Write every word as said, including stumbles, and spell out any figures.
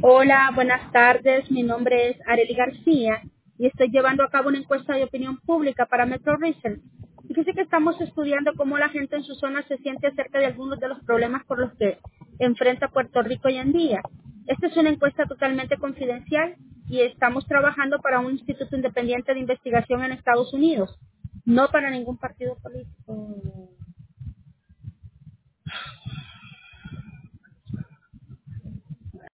Hola, buenas tardes. Mi nombre es Arely García y estoy llevando a cabo una encuesta de opinión pública para Metro Research. Fíjese que estamos estudiando cómo la gente en su zona se siente acerca de algunos de los problemas por los que enfrenta Puerto Rico hoy en día. Esta es una encuesta totalmente confidencial y estamos trabajando para un instituto independiente de investigación en Estados Unidos, no para ningún partido político.